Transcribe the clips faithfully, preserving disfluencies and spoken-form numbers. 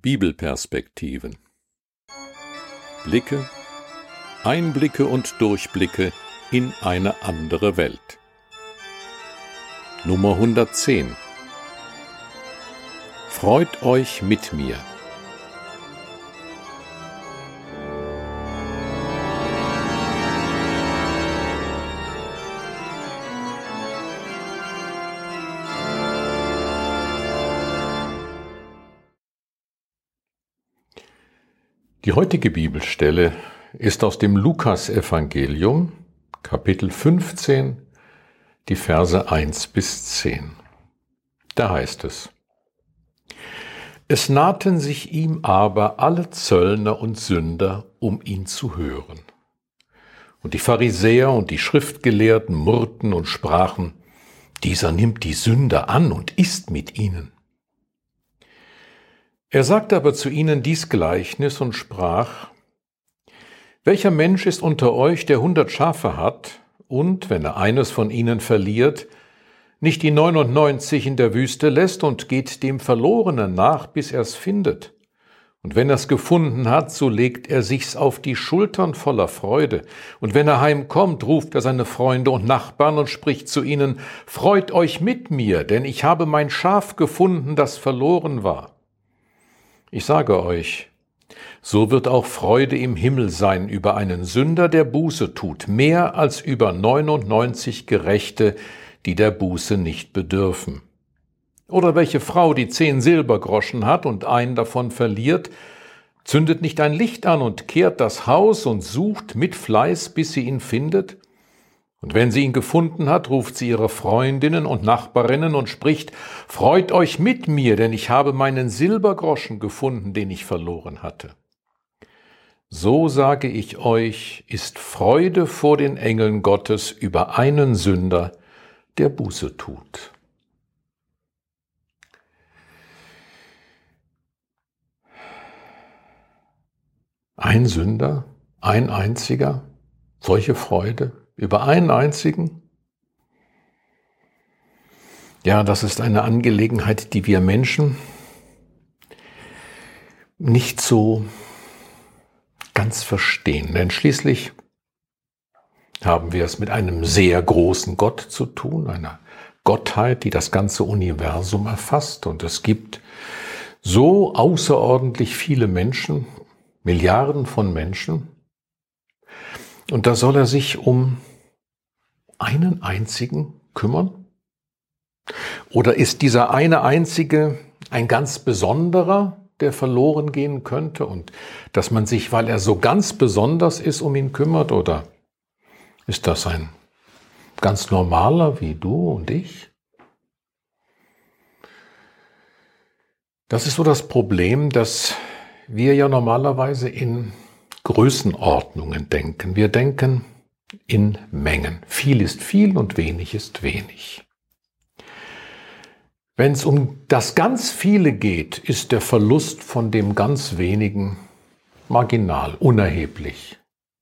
Bibelperspektiven. Blicke, Einblicke und Durchblicke in eine andere Welt. Nummer hundertzehn. Freut euch mit mir. Die heutige Bibelstelle ist aus dem Lukas-Evangelium, Kapitel fünfzehn, die Verse eins bis zehn. Da heißt es: Es nahten sich ihm aber alle Zöllner und Sünder, um ihn zu hören. Und die Pharisäer und die Schriftgelehrten murrten und sprachen: Dieser nimmt die Sünder an und isst mit ihnen. Er sagte aber zu ihnen dies Gleichnis und sprach: Welcher Mensch ist unter euch, der hundert Schafe hat, und, wenn er eines von ihnen verliert, nicht die neunundneunzig in der Wüste lässt und geht dem Verlorenen nach, bis er es findet? Und wenn er es gefunden hat, so legt er sich's auf die Schultern voller Freude. Und wenn er heimkommt, ruft er seine Freunde und Nachbarn und spricht zu ihnen: Freut euch mit mir, denn ich habe mein Schaf gefunden, das verloren war. Ich sage euch, so wird auch Freude im Himmel sein über einen Sünder, der Buße tut, mehr als über neunundneunzig Gerechte, die der Buße nicht bedürfen. Oder welche Frau, die zehn Silbergroschen hat und einen davon verliert, zündet nicht ein Licht an und kehrt das Haus und sucht mit Fleiß, bis sie ihn findet? Und wenn sie ihn gefunden hat, ruft sie ihre Freundinnen und Nachbarinnen und spricht: Freut euch mit mir, denn ich habe meinen Silbergroschen gefunden, den ich verloren hatte. So sage ich euch, ist Freude vor den Engeln Gottes über einen Sünder, der Buße tut. Ein Sünder, ein einziger, solche Freude über einen einzigen? Ja, das ist eine Angelegenheit, die wir Menschen nicht so ganz verstehen. Denn schließlich haben wir es mit einem sehr großen Gott zu tun, einer Gottheit, die das ganze Universum erfasst. Und es gibt so außerordentlich viele Menschen, Milliarden von Menschen. Und da soll er sich um einen einzigen kümmern? Oder ist dieser eine einzige ein ganz besonderer, der verloren gehen könnte und dass man sich, weil er so ganz besonders ist, um ihn kümmert? Oder ist das ein ganz normaler wie du und ich? Das ist so das Problem, dass wir ja normalerweise in Größenordnungen denken. Wir denken in Mengen. Viel ist viel und wenig ist wenig. Wenn es um das ganz Viele geht, ist der Verlust von dem ganz Wenigen marginal, unerheblich.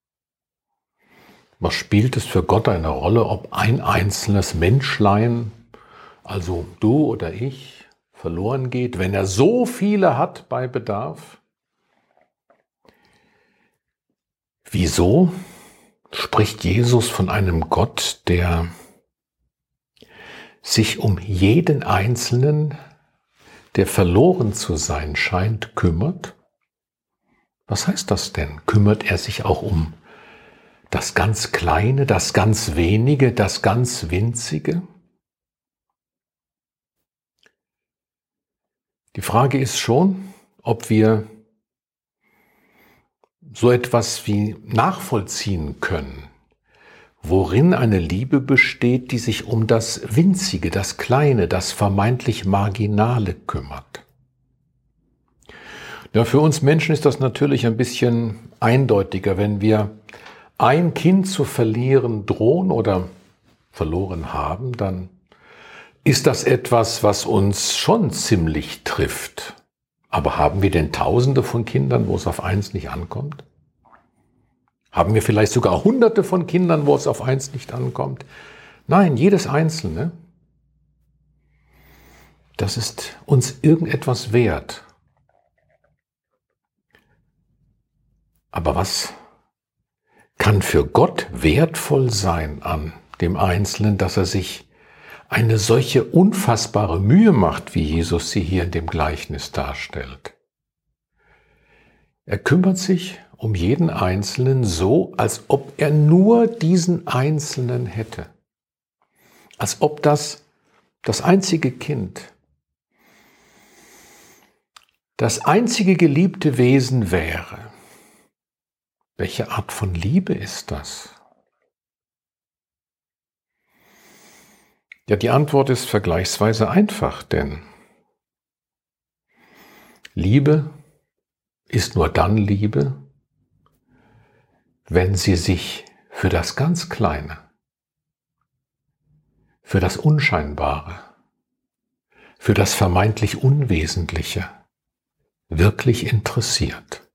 Was spielt es für Gott eine Rolle, ob ein einzelnes Menschlein, also du oder ich, verloren geht, wenn er so viele hat bei Bedarf? Wieso spricht Jesus von einem Gott, der sich um jeden Einzelnen, der verloren zu sein scheint, kümmert? Was heißt das denn? Kümmert er sich auch um das ganz Kleine, das ganz Wenige, das ganz Winzige? Die Frage ist schon, ob wir so etwas wie nachvollziehen können, worin eine Liebe besteht, die sich um das Winzige, das Kleine, das vermeintlich Marginale kümmert. Ja, für uns Menschen ist das natürlich ein bisschen eindeutiger, wenn wir ein Kind zu verlieren drohen oder verloren haben, dann ist das etwas, was uns schon ziemlich trifft. Aber haben wir denn Tausende von Kindern, wo es auf eins nicht ankommt? Haben wir vielleicht sogar Hunderte von Kindern, wo es auf eins nicht ankommt? Nein, jedes Einzelne, das ist uns irgendetwas wert. Aber was kann für Gott wertvoll sein an dem Einzelnen, dass er sich eine solche unfassbare Mühe macht, wie Jesus sie hier in dem Gleichnis darstellt? Er kümmert sich um jeden Einzelnen so, als ob er nur diesen Einzelnen hätte. Als ob das das einzige Kind, das einzige geliebte Wesen wäre. Welche Art von Liebe ist das? Ja, die Antwort ist vergleichsweise einfach, denn Liebe ist nur dann Liebe, wenn sie sich für das ganz Kleine, für das Unscheinbare, für das vermeintlich Unwesentliche wirklich interessiert.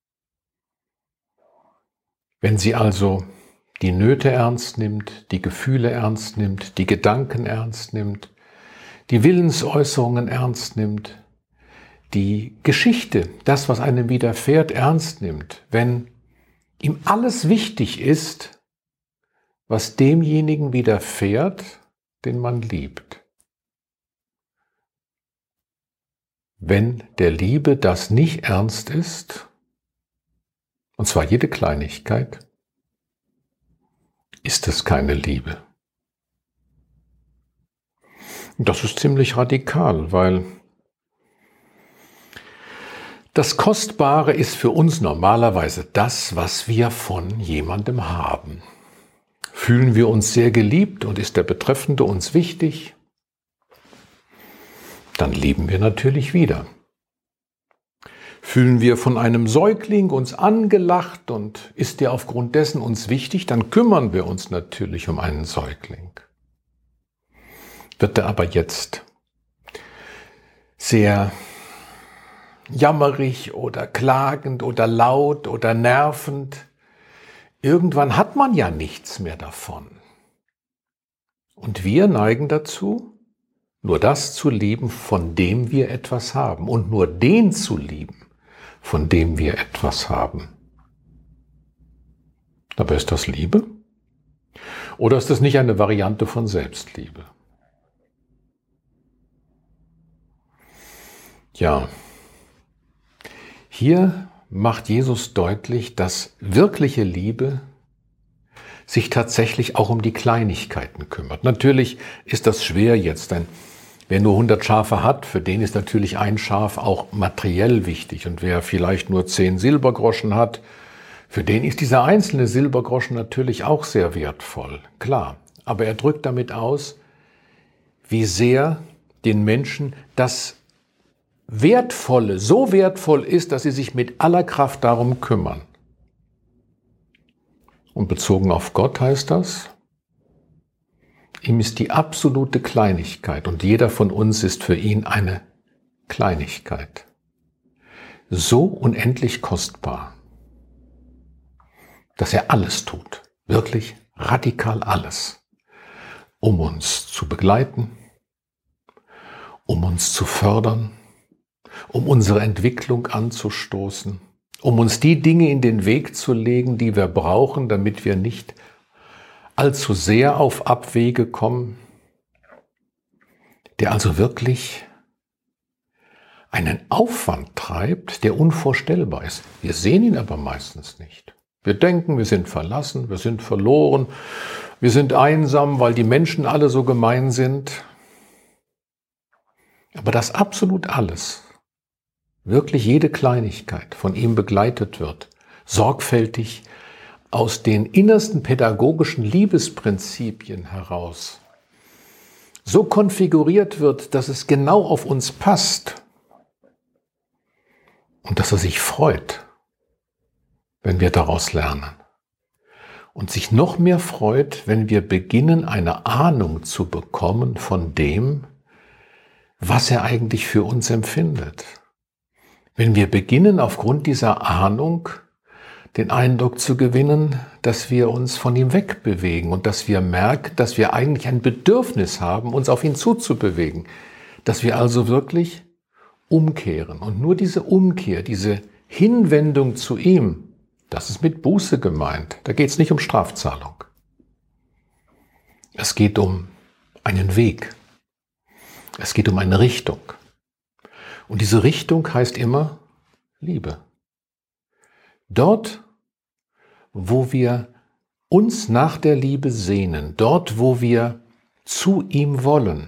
Wenn sie also die Nöte ernst nimmt, die Gefühle ernst nimmt, die Gedanken ernst nimmt, die Willensäußerungen ernst nimmt, die Geschichte, das, was einem widerfährt, ernst nimmt, wenn ihm alles wichtig ist, was demjenigen widerfährt, den man liebt. Wenn der Liebe das nicht ernst ist, und zwar jede Kleinigkeit, ist es keine Liebe. Und das ist ziemlich radikal, weil das Kostbare ist für uns normalerweise das, was wir von jemandem haben. Fühlen wir uns sehr geliebt und ist der Betreffende uns wichtig, dann lieben wir natürlich wieder. Fühlen wir von einem Säugling uns angelacht und ist der aufgrund dessen uns wichtig, dann kümmern wir uns natürlich um einen Säugling. Wird er aber jetzt sehr jammerig oder klagend oder laut oder nervend, irgendwann hat man ja nichts mehr davon. Und wir neigen dazu, nur das zu lieben, von dem wir etwas haben und nur den zu lieben, von dem wir etwas haben. Aber ist das Liebe? Oder ist das nicht eine Variante von Selbstliebe? Ja, hier macht Jesus deutlich, dass wirkliche Liebe sich tatsächlich auch um die Kleinigkeiten kümmert. Natürlich ist das schwer jetzt, denn wer nur hundert Schafe hat, für den ist natürlich ein Schaf auch materiell wichtig. Und wer vielleicht nur zehn Silbergroschen hat, für den ist dieser einzelne Silbergroschen natürlich auch sehr wertvoll. Klar, aber er drückt damit aus, wie sehr den Menschen das Wertvolle so wertvoll ist, dass sie sich mit aller Kraft darum kümmern. Und bezogen auf Gott heißt das, ihm ist die absolute Kleinigkeit und jeder von uns ist für ihn eine Kleinigkeit so unendlich kostbar, dass er alles tut, wirklich radikal alles, um uns zu begleiten, um uns zu fördern, um unsere Entwicklung anzustoßen, um uns die Dinge in den Weg zu legen, die wir brauchen, damit wir nicht allzu sehr auf Abwege kommen, der also wirklich einen Aufwand treibt, der unvorstellbar ist. Wir sehen ihn aber meistens nicht. Wir denken, wir sind verlassen, wir sind verloren, wir sind einsam, weil die Menschen alle so gemein sind. Aber das absolut alles, wirklich jede Kleinigkeit von ihm begleitet wird, sorgfältig aus den innersten pädagogischen Liebesprinzipien heraus so konfiguriert wird, dass es genau auf uns passt und dass er sich freut, wenn wir daraus lernen und sich noch mehr freut, wenn wir beginnen, eine Ahnung zu bekommen von dem, was er eigentlich für uns empfindet. Wenn wir beginnen, aufgrund dieser Ahnung den Eindruck zu gewinnen, dass wir uns von ihm wegbewegen und dass wir merken, dass wir eigentlich ein Bedürfnis haben, uns auf ihn zuzubewegen. Dass wir also wirklich umkehren. Und nur diese Umkehr, diese Hinwendung zu ihm, Das ist mit Buße gemeint. Da geht es nicht um Strafzahlung. Es geht um einen Weg. Es geht um eine Richtung. Und diese Richtung heißt immer Liebe. Dort, wo wir uns nach der Liebe sehnen, dort, wo wir zu ihm wollen,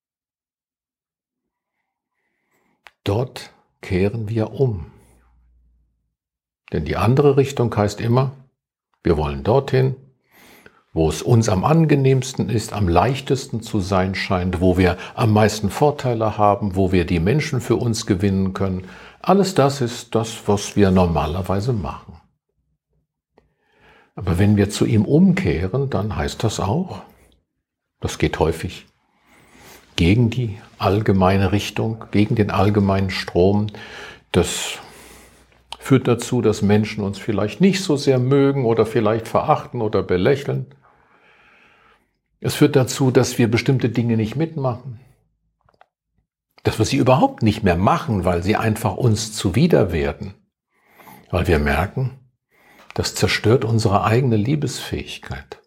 dort kehren wir um. Denn die andere Richtung heißt immer, wir wollen dorthin, wo es uns am angenehmsten ist, am leichtesten zu sein scheint, wo wir am meisten Vorteile haben, wo wir die Menschen für uns gewinnen können. Alles das ist das, was wir normalerweise machen. Aber wenn wir zu ihm umkehren, dann heißt das auch, das geht häufig gegen die allgemeine Richtung, gegen den allgemeinen Strom. Das führt dazu, dass Menschen uns vielleicht nicht so sehr mögen oder vielleicht verachten oder belächeln. Es führt dazu, dass wir bestimmte Dinge nicht mitmachen. Dass wir sie überhaupt nicht mehr machen, weil sie einfach uns zuwider werden. Weil wir merken, das zerstört unsere eigene Liebesfähigkeit.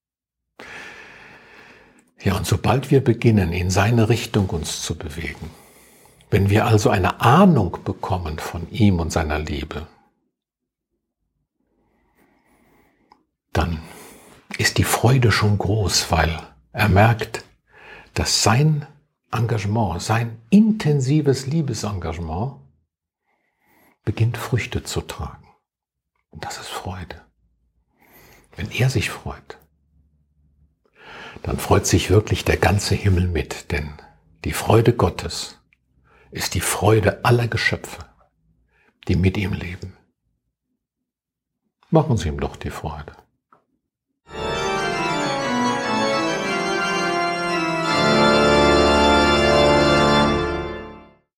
Ja, und sobald wir beginnen, in seine Richtung uns zu bewegen, wenn wir also eine Ahnung bekommen von ihm und seiner Liebe, dann ist die Freude schon groß, weil er merkt, dass sein Engagement, sein intensives Liebesengagement beginnt Früchte zu tragen. Und das ist Freude. Wenn er sich freut, dann freut sich wirklich der ganze Himmel mit, denn die Freude Gottes ist die Freude aller Geschöpfe, die mit ihm leben. Machen Sie ihm doch die Freude.